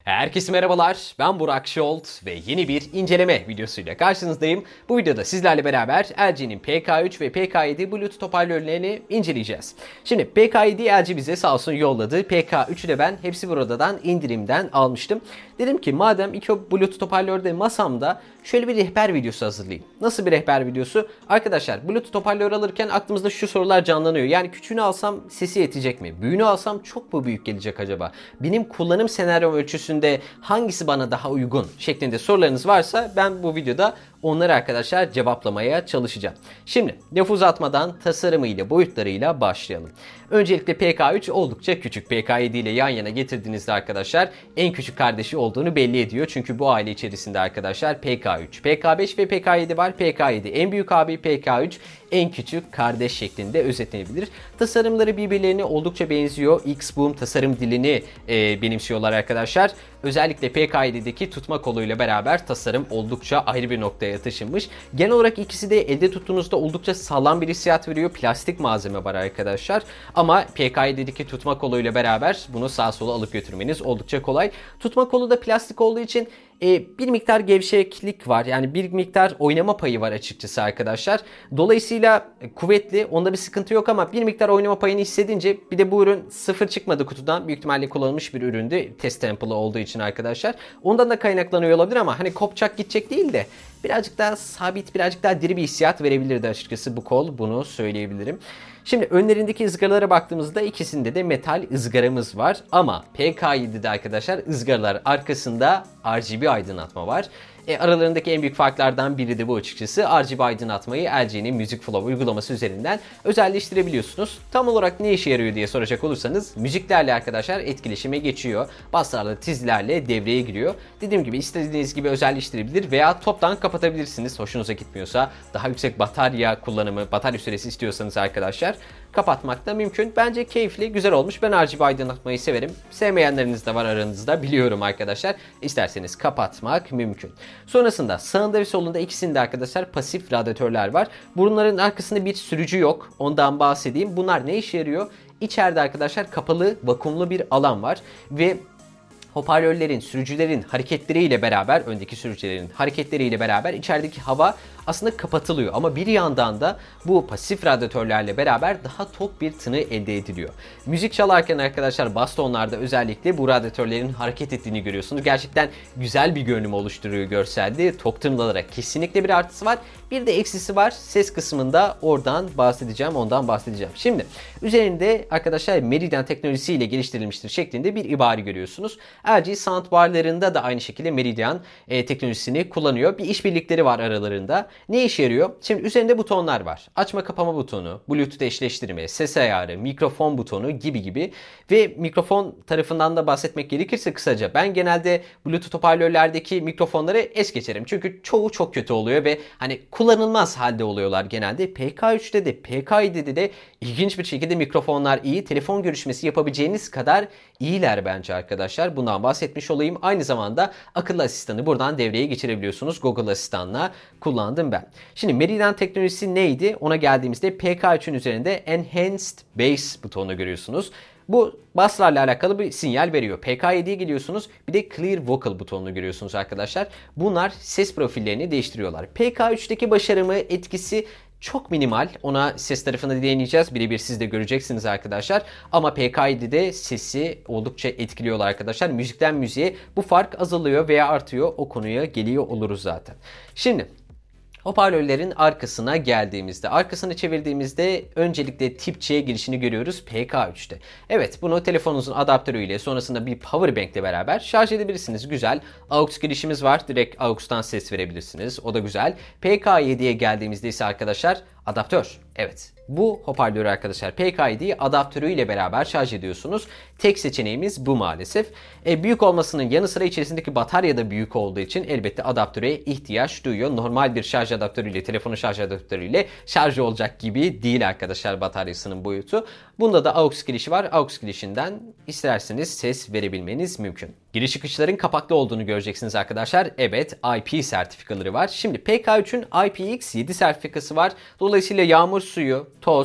Herkese merhabalar, ben Burak Şolt ve yeni bir inceleme videosuyla karşınızdayım. Bu videoda sizlerle beraber LG'nin PK3 ve PK7 Bluetooth hoparlörlerini inceleyeceğiz. Şimdi PK7'yi LG bize sağ olsun yolladı. PK3'ü de ben hepsi buradan indirimden almıştım. Dedim ki madem iki Bluetooth hoparlör de masamda şöyle bir rehber videosu hazırlayayım. Nasıl bir rehber videosu? Arkadaşlar Bluetooth hoparlör alırken aklımızda şu sorular canlanıyor. Yani küçüğünü alsam sesi yetecek mi? Büyüğünü alsam çok mu büyük gelecek acaba? Benim kullanım senaryom ölçüsünde hangisi bana daha uygun şeklinde sorularınız varsa ben bu videoda onları arkadaşlar cevaplamaya çalışacağım. Şimdi lafı uzatmadan tasarımıyla boyutlarıyla başlayalım. Öncelikle PK3 oldukça küçük. PK7 ile yan yana getirdiğinizde arkadaşlar en küçük kardeşi olduğunu belli ediyor. Çünkü bu aile içerisinde arkadaşlar PK3, PK5 ve PK7 var. PK7 en büyük abi, PK3 en küçük kardeş şeklinde özetlenebilir. Tasarımları birbirlerine oldukça benziyor. X-Boom tasarım dilini benimsiyorlar arkadaşlar. Özellikle PK7'deki tutma koluyla beraber tasarım oldukça ayrı bir noktaya taşınmış. Genel olarak ikisi de elde tuttuğunuzda oldukça sağlam bir hissiyat veriyor. Plastik malzeme var arkadaşlar. Ama PK7'deki tutma koluyla beraber bunu sağa sola alıp götürmeniz oldukça kolay. Tutma kolu da plastik olduğu için bir miktar gevşeklik var. Yani bir miktar oynama payı var açıkçası arkadaşlar. Dolayısıyla kuvvetli. Onda bir sıkıntı yok ama bir miktar oynama payını hissedince, bir de bu ürün sıfır çıkmadı kutudan. Büyük ihtimalle kullanılmış bir üründü. Test sample'ı olduğu için arkadaşlar. Ondan da kaynaklanıyor olabilir ama hani kopacak gidecek değil de birazcık daha sabit, birazcık daha diri bir hissiyat verebilirdi açıkçası bu kol. Bunu söyleyebilirim. Şimdi önlerindeki ızgaralara baktığımızda ikisinde de metal ızgaramız var. Ama PK7'de arkadaşlar ızgaralar arkasında RGB aydınlatma var. Aralarındaki en büyük farklardan biri de bu açıkçası. RGB aydınlatmayı LG'nin Music Flow uygulaması üzerinden özelleştirebiliyorsunuz. Tam olarak ne işe yarıyor diye soracak olursanız müziklerle arkadaşlar etkileşime geçiyor. Baslarla, tizlerle devreye giriyor. Dediğim gibi istediğiniz gibi özelleştirebilir veya toptan kapatabilirsiniz. Hoşunuza gitmiyorsa, daha yüksek batarya kullanımı, batarya süresi istiyorsanız arkadaşlar kapatmak da mümkün. Bence keyifli, güzel olmuş. Ben RGB aydınlatmayı severim. Sevmeyenleriniz de var aranızda, biliyorum arkadaşlar. İsterseniz kapatmak mümkün. Sonrasında sağında ve solunda ikisinde arkadaşlar pasif radyatörler var. Bunların arkasında bir sürücü yok. Ondan bahsedeyim. Bunlar ne işe yarıyor? İçeride arkadaşlar kapalı, vakumlu bir alan var ve hoparlörlerin, sürücülerin hareketleriyle beraber, öndeki sürücülerin hareketleriyle beraber içerideki hava aslında kapatılıyor. Ama bir yandan da bu pasif radyatörlerle beraber daha tok bir tını elde ediliyor. Müzik çalarken arkadaşlar bas tonlarda özellikle bu radyatörlerin hareket ettiğini görüyorsunuz. Gerçekten güzel bir görünüm oluşturuyor görselde. Tok tınılara kesinlikle bir artısı var. Bir de eksisi var. Ses kısmında ondan bahsedeceğim. Şimdi üzerinde arkadaşlar Meridian teknolojisiyle geliştirilmiştir şeklinde bir ibare görüyorsunuz. LG soundbarlarında da aynı şekilde Meridian teknolojisini kullanıyor. Bir işbirlikleri var aralarında. Ne işe yarıyor? Şimdi üzerinde butonlar var. Açma kapama butonu, Bluetooth eşleştirme, ses ayarı, mikrofon butonu gibi ve mikrofon tarafından da bahsetmek gerekirse kısaca ben genelde Bluetooth hoparlörlerdeki mikrofonları es geçerim. Çünkü çoğu çok kötü oluyor ve hani kullanılmaz halde oluyorlar genelde. PK3'te de PK7'de de ilginç bir şekilde mikrofonlar iyi. Telefon görüşmesi yapabileceğiniz kadar iyiler bence arkadaşlar. Bundan bahsetmiş olayım. Aynı zamanda akıllı asistanı buradan devreye geçirebiliyorsunuz. Google Asistan'la kullandım ben. Şimdi Meridian teknolojisi neydi? Ona geldiğimizde PK3'ün üzerinde Enhanced Bass butonu görüyorsunuz. Bu basslarla alakalı bir sinyal veriyor. PK7'ye geliyorsunuz. Bir de Clear Vocal butonunu görüyorsunuz arkadaşlar. Bunlar ses profillerini değiştiriyorlar. PK3'teki başarımı, etkisi çok minimal. Ona ses tarafında deneyeceğiz. Birebir siz de göreceksiniz arkadaşlar. Ama PK7'de sesi oldukça etkiliyorlar arkadaşlar. Müzikten müziğe bu fark azalıyor veya artıyor. O konuya geliyor oluruz zaten. Şimdi hoparlörlerin arkasına geldiğimizde, arkasını çevirdiğimizde öncelikle tip C girişini görüyoruz PK3'te. Evet, bunu telefonunuzun adaptörüyle, sonrasında bir power bank ile beraber şarj edebilirsiniz. Güzel. AUX girişimiz var. Direkt AUX'tan ses verebilirsiniz. O da güzel. PK7'ye geldiğimizde ise arkadaşlar adaptör. Evet. Bu hoparlörü arkadaşlar PK7'yi adaptörüyle beraber şarj ediyorsunuz. Tek seçeneğimiz bu maalesef. Büyük olmasının yanı sıra içerisindeki batarya da büyük olduğu için elbette adaptöre ihtiyaç duyuyor. Normal bir şarj adaptörüyle, telefonun şarj adaptörüyle şarj olacak gibi değil arkadaşlar bataryasının boyutu. Bunda da AUX girişi var. AUX girişinden isterseniz ses verebilmeniz mümkün. Giriş çıkışların kapaklı olduğunu göreceksiniz arkadaşlar. Evet, IP sertifikaları var. Şimdi PK3'ün IPX7 sertifikası var. Dolayısıyla yağmur suyu, toz,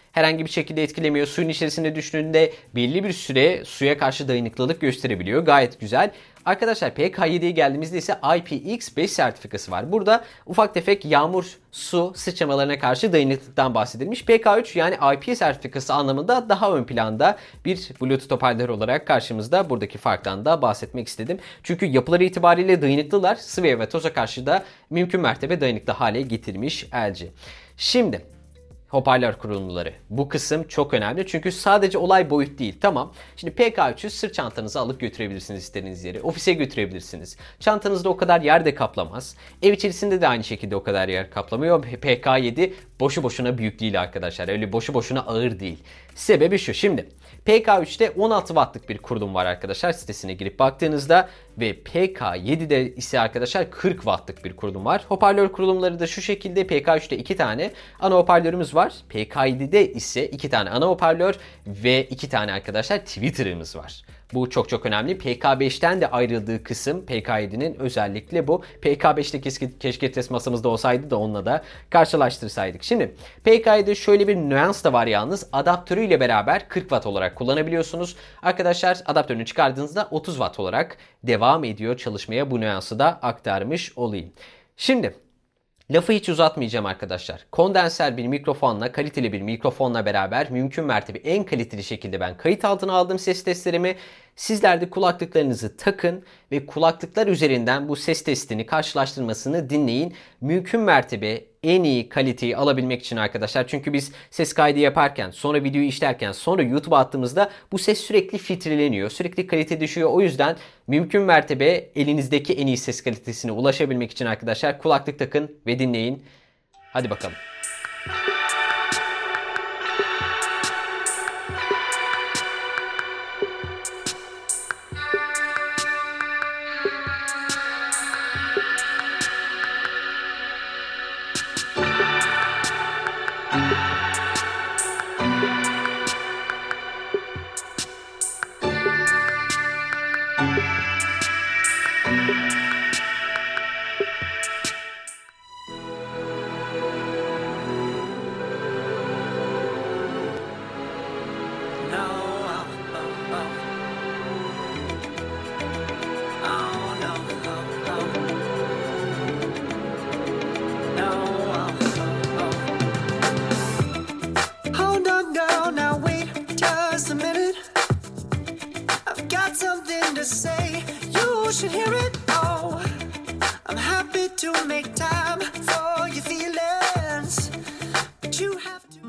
herhangi bir şekilde etkilemiyor. Suyun içerisine düştüğünde belli bir süre suya karşı dayanıklılık gösterebiliyor. Gayet güzel. Arkadaşlar PK7'ye geldiğimizde ise IPX5 sertifikası var. Burada ufak tefek yağmur, su sıçramalarına karşı dayanıklılıktan bahsedilmiş. PK3 yani IP sertifikası anlamında daha ön planda bir Bluetooth hoparlör olarak karşımızda. Buradaki farktan da bahsetmek istedim. Çünkü yapıları itibariyle dayanıklılar. Sıvıya ve toza karşı da mümkün mertebe dayanıklı hale getirmiş LG. Şimdi hoparlör kurulumları. Bu kısım çok önemli çünkü sadece olay boyut değil. Tamam. Şimdi PK3'ü sırt çantanıza alıp götürebilirsiniz istediğiniz yere. Ofise götürebilirsiniz. Çantanızda o kadar yer de kaplamaz. Ev içerisinde de aynı şekilde o kadar yer kaplamıyor. PK7 boşu boşuna büyük değil arkadaşlar. Öyle boşu boşuna ağır değil. Sebebi şu. Şimdi PK3'te 16 wattlık bir kurulum var arkadaşlar. Sitesine girip baktığınızda ve PK7'de ise arkadaşlar 40 wattlık bir kurulum var. Hoparlör kurulumları da şu şekilde. PK3'te 2 tane ana hoparlörümüz var. PK7'de ise 2 tane ana hoparlör ve 2 tane arkadaşlar tweeter'ımız var. Bu çok çok önemli. PK5'ten de ayrıldığı kısım PK7'nin özellikle bu. PK5'te keşke test masamızda olsaydı da onunla da karşılaştırsaydık. Şimdi PK7'de şöyle bir nüans da var yalnız. Adaptörüyle beraber 40 watt olarak kullanabiliyorsunuz. Arkadaşlar adaptörünü çıkardığınızda 30 watt olarak devam ediyor çalışmaya. Bu nüansı da aktarmış olayım. Şimdi lafı hiç uzatmayacağım arkadaşlar. Kondenser bir mikrofonla, kaliteli bir mikrofonla beraber mümkün mertebe en kaliteli şekilde ben kayıt altına aldım ses testlerimi. Sizler de kulaklıklarınızı takın ve kulaklıklar üzerinden bu ses testini karşılaştırmasını dinleyin. Mümkün mertebe en iyi kaliteyi alabilmek için arkadaşlar. Çünkü biz ses kaydı yaparken, sonra videoyu işlerken, sonra YouTube'a attığımızda bu ses sürekli filtreleniyor. Sürekli kalite düşüyor. O yüzden mümkün mertebe elinizdeki en iyi ses kalitesine ulaşabilmek için arkadaşlar kulaklık takın ve dinleyin. Hadi bakalım. To say you should hear it all. I'm happy to make time for your feelings, but you have to.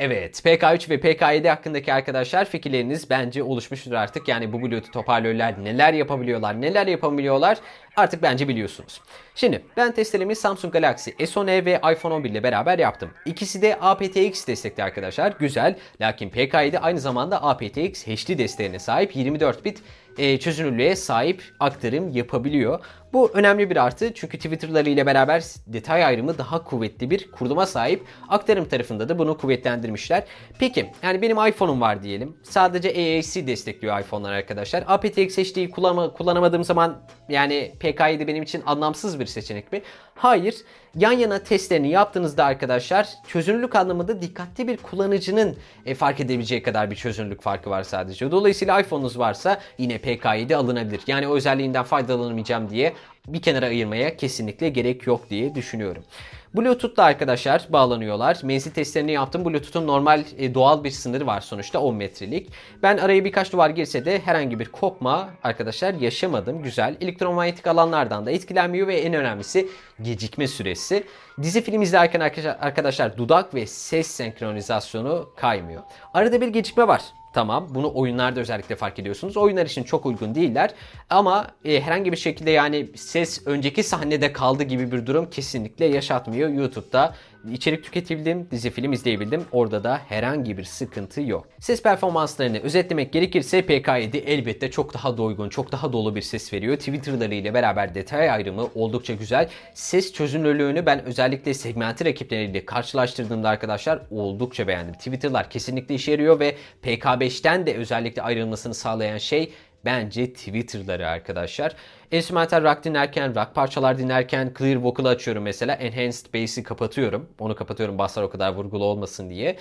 Evet, PK3 ve PK7 hakkındaki arkadaşlar fikirleriniz bence oluşmuştur artık. Yani bu Bluetooth hoparlörler neler yapabiliyorlar, neler yapamıyorlar artık bence biliyorsunuz. Şimdi ben testlerimi Samsung Galaxy S10e ve iPhone 11 ile beraber yaptım. İkisi de aptX destekli arkadaşlar. Güzel. Lakin PK7 aynı zamanda aptX HD desteğine sahip 24 bit çözünürlüğe sahip aktarım yapabiliyor. Bu önemli bir artı çünkü Twitter'ları ile beraber detay ayrımı daha kuvvetli bir kuruluma sahip. Aktarım tarafında da bunu kuvvetlendirmişler. Peki yani benim iPhone'um var diyelim. Sadece AAC destekliyor iPhone'lar arkadaşlar. aptX HD'yi kullanamadığım zaman yani PK7 benim için anlamsız bir seçenek mi? Hayır. Yan yana testlerini yaptığınızda arkadaşlar çözünürlük anlamında dikkatli bir kullanıcının fark edebileceği kadar bir çözünürlük farkı var sadece. Dolayısıyla iPhone'unuz varsa yine PK7 alınabilir. Yani o özelliğinden faydalanamayacağım diye bir kenara ayırmaya kesinlikle gerek yok diye düşünüyorum. Bluetooth'la arkadaşlar bağlanıyorlar. Menzil testlerini yaptım. Bluetooth'un normal doğal bir sınırı var sonuçta 10 metrelik. Ben araya birkaç duvar girse de herhangi bir kopma arkadaşlar yaşamadım. Güzel. Elektromanyetik alanlardan da etkilenmiyor ve en önemlisi gecikme süresi. Dizi film izlerken arkadaşlar dudak ve ses senkronizasyonu kaymıyor. Arada bir gecikme var. Tamam, bunu oyunlarda özellikle fark ediyorsunuz. Oyunlar için çok uygun değiller ama herhangi bir şekilde yani ses önceki sahnede kaldı gibi bir durum kesinlikle yaşatmıyor. YouTube'da içerik tüketebildim, dizi film izleyebildim. Orada da herhangi bir sıkıntı yok. Ses performanslarını özetlemek gerekirse PK7 elbette çok daha doygun, çok daha dolu bir ses veriyor. Twitter'ları ile beraber detay ayrımı oldukça güzel. Ses çözünürlüğünü ben özellikle segmenti rakipleriyle karşılaştırdığımda arkadaşlar oldukça beğendim. Twitter'lar kesinlikle işe yarıyor ve PK5'ten de özellikle ayrılmasını sağlayan şey bence Twitter'ları arkadaşlar. Enstrümantal rock dinlerken, rock parçalar dinlerken Clear Vocal'ı açıyorum mesela. Enhanced Bass'i kapatıyorum. Onu kapatıyorum basslar o kadar vurgulu olmasın diye.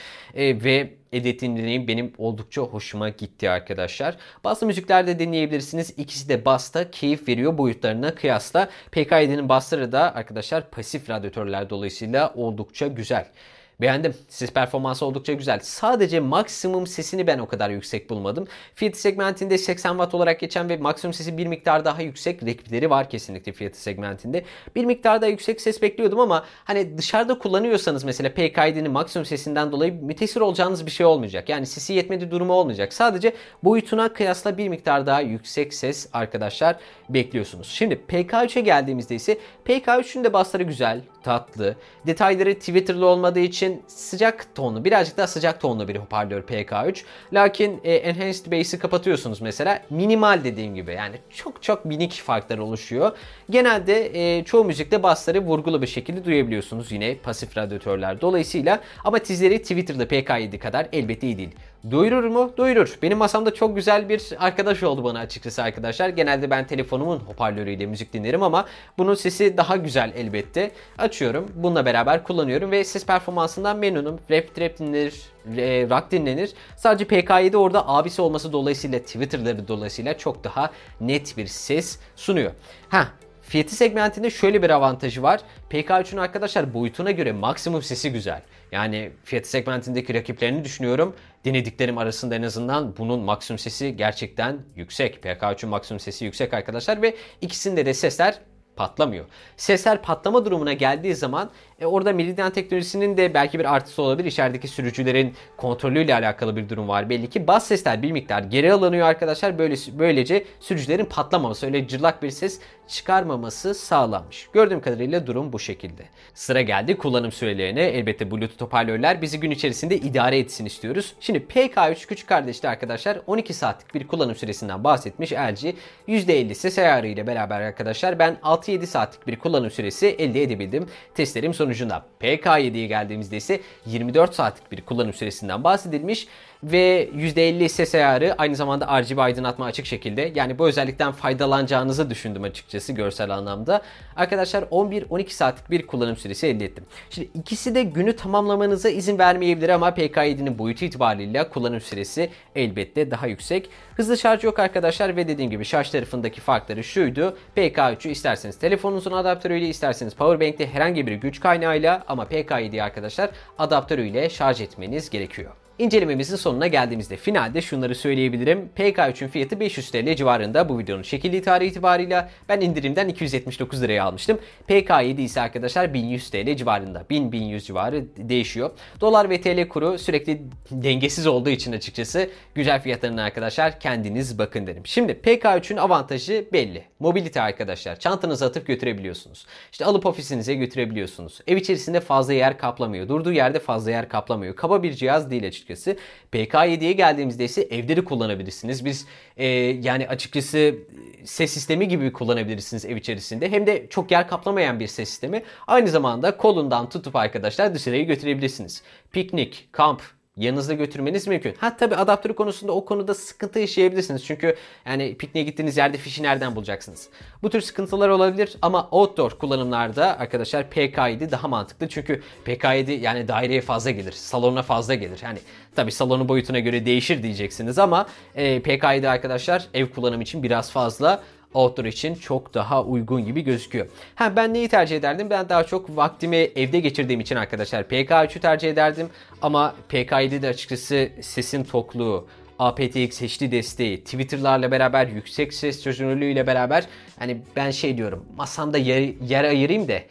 Ve edit dinleyeyim benim oldukça hoşuma gitti arkadaşlar. Baslı müziklerde dinleyebilirsiniz. İkisi de basta keyif veriyor boyutlarına kıyasla. PK7'nin bassları da arkadaşlar pasif radyatörler dolayısıyla oldukça güzel. Beğendim. Ses performansı oldukça güzel. Sadece maksimum sesini ben o kadar yüksek bulmadım. Fiyatı segmentinde 80 Watt olarak geçen ve maksimum sesi bir miktar daha yüksek rakipleri var kesinlikle fiyatı segmentinde. Bir miktar daha yüksek ses bekliyordum ama hani dışarıda kullanıyorsanız mesela PK7'nin maksimum sesinden dolayı müteessir olacağınız bir şey olmayacak. Yani sesi yetmedi durumu olmayacak. Sadece boyutuna kıyasla bir miktar daha yüksek ses arkadaşlar bekliyorsunuz. Şimdi PK3'e geldiğimizde ise PK3'ün de bassları güzel, tatlı. Detayları Twitter'lı olmadığı için sıcak tonlu, birazcık daha sıcak tonlu bir hoparlör PK3. Lakin Enhanced Bass'i kapatıyorsunuz mesela. Minimal dediğim gibi yani çok minik farklar oluşuyor. Genelde çoğu müzikte bassları vurgulu bir şekilde duyabiliyorsunuz yine pasif radyatörler dolayısıyla. Ama tizleri Twitter'da PK7 kadar elbette iyi değil. Doyurur mu? Doyurur. Benim masamda çok güzel bir arkadaş oldu bana açıkçası arkadaşlar. Genelde ben telefonumun hoparlörüyle müzik dinlerim ama bunun sesi daha güzel elbette. Açıyorum. Bununla beraber kullanıyorum ve ses performansından memnunum. Trap dinlenir, rock dinlenir. Sadece PK7 orada abisi olması dolayısıyla Twitter'ları dolayısıyla çok daha net bir ses sunuyor. Fiyatı segmentinde şöyle bir avantajı var. PK3'ün arkadaşlar boyutuna göre maksimum sesi güzel. Yani fiyatı segmentindeki rakiplerini düşünüyorum. Dinlediklerim arasında en azından bunun maksimum sesi gerçekten yüksek. PK3'ün maksimum sesi yüksek arkadaşlar ve ikisinde de sesler patlamıyor. Sesler patlama durumuna geldiği zaman orada Meridian teknolojisinin de belki bir artısı olabilir. İçerideki sürücülerin kontrolüyle alakalı bir durum var. Belli ki bas sesler bir miktar geri alınıyor arkadaşlar. Böylece sürücülerin patlamaması, öyle cırlak bir ses çıkarmaması sağlanmış. Gördüğüm kadarıyla durum bu şekilde. Sıra geldi kullanım sürelerine. Elbette Bluetooth hoparlörler bizi gün içerisinde idare etsin istiyoruz. Şimdi PK3 küçük kardeşli arkadaşlar 12 saatlik bir kullanım süresinden bahsetmiş LG. %50 ses ayarı ile beraber arkadaşlar ben 6-7 saatlik bir kullanım süresi elde edebildim. Testlerim sonucunda PK7'ye geldiğimizde ise 24 saatlik bir kullanım süresinden bahsedilmiş ve %50 ses ayarı aynı zamanda RGB aydınlatma açık şekilde. Yani bu özellikten faydalanacağınızı düşündüm açıkçası görsel anlamda. Arkadaşlar 11-12 saatlik bir kullanım süresi elde ettim. Şimdi ikisi de günü tamamlamanıza izin vermeyebilir ama PK7'nin boyutu itibariyle kullanım süresi elbette daha yüksek. Hızlı şarj yok arkadaşlar ve dediğim gibi şarj tarafındaki farkları şuydu. PK3'ü isterseniz telefonunuzun adaptörüyle isterseniz powerbank'te herhangi bir güç kaynağıyla ama PK7'yi arkadaşlar adaptörüyle şarj etmeniz gerekiyor. İncelememizin sonuna geldiğimizde finalde şunları söyleyebilirim. PK3'ün fiyatı 500 TL civarında bu videonun çekildiği tarih itibarıyla. Ben indirimden 279 liraya almıştım. PK7 ise arkadaşlar 1100 TL civarında. 1000-1100 civarı değişiyor. Dolar ve TL kuru sürekli dengesiz olduğu için açıkçası güzel fiyatlarına arkadaşlar kendiniz bakın derim. Şimdi PK3'ün avantajı belli. Mobilite arkadaşlar. Çantanızı atıp götürebiliyorsunuz. İşte alıp ofisinize götürebiliyorsunuz. Ev içerisinde fazla yer kaplamıyor. Durduğu yerde fazla yer kaplamıyor. Kaba bir cihaz değil açıkçası. PK7'ye geldiğimizde ise evde de kullanabilirsiniz. Biz yani açıkçası ses sistemi gibi kullanabilirsiniz ev içerisinde. Hem de çok yer kaplamayan bir ses sistemi. Aynı zamanda kolundan tutup arkadaşlar dışarıya götürebilirsiniz. Piknik, kamp, yanınızda götürmeniz mümkün. Ha tabii adaptörü konusunda o konuda sıkıntı yaşayabilirsiniz. Çünkü yani pikniğe gittiğiniz yerde fişi nereden bulacaksınız? Bu tür sıkıntılar olabilir ama outdoor kullanımlarda arkadaşlar PK7 daha mantıklı. Çünkü PK7 yani daireye fazla gelir. Salona fazla gelir. Yani tabii salonun boyutuna göre değişir diyeceksiniz ama PK7 arkadaşlar ev kullanımı için biraz fazla. Outdoor için çok daha uygun gibi gözüküyor. Ben neyi tercih ederdim? Ben daha çok vaktimi evde geçirdiğim için arkadaşlar PK3'ü tercih ederdim. Ama PK7'de açıkçası sesin tokluğu, aptX HD desteği, Twitter'larla beraber yüksek ses çözünürlüğüyle beraber hani ben şey diyorum masamda yer ayırayım da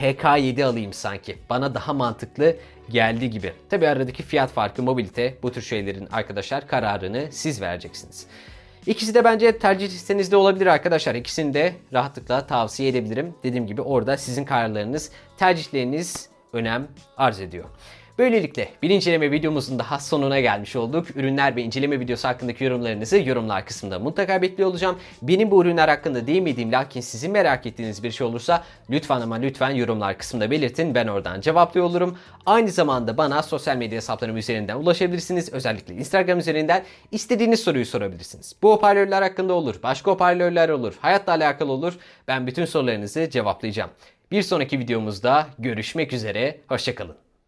PK7 alayım sanki. Bana daha mantıklı geldi gibi. Tabi aradaki fiyat farkı, mobilite bu tür şeylerin arkadaşlar kararını siz vereceksiniz. İkisi de bence tercih listenizde olabilir arkadaşlar. İkisini de rahatlıkla tavsiye edebilirim. Dediğim gibi orada sizin kararlarınız, tercihleriniz önem arz ediyor. Böylelikle bir inceleme videomuzun daha sonuna gelmiş olduk. Ürünler ve inceleme videosu hakkındaki yorumlarınızı yorumlar kısmında mutlaka bekliyor olacağım. Benim bu ürünler hakkında değinmediğim lakin sizin merak ettiğiniz bir şey olursa lütfen ama lütfen yorumlar kısmında belirtin. Ben oradan cevaplıyor olurum. Aynı zamanda bana sosyal medya hesaplarım üzerinden ulaşabilirsiniz. Özellikle Instagram üzerinden istediğiniz soruyu sorabilirsiniz. Bu hoparlörler hakkında olur, başka hoparlörler olur, hayatla alakalı olur. Ben bütün sorularınızı cevaplayacağım. Bir sonraki videomuzda görüşmek üzere, hoşça kalın.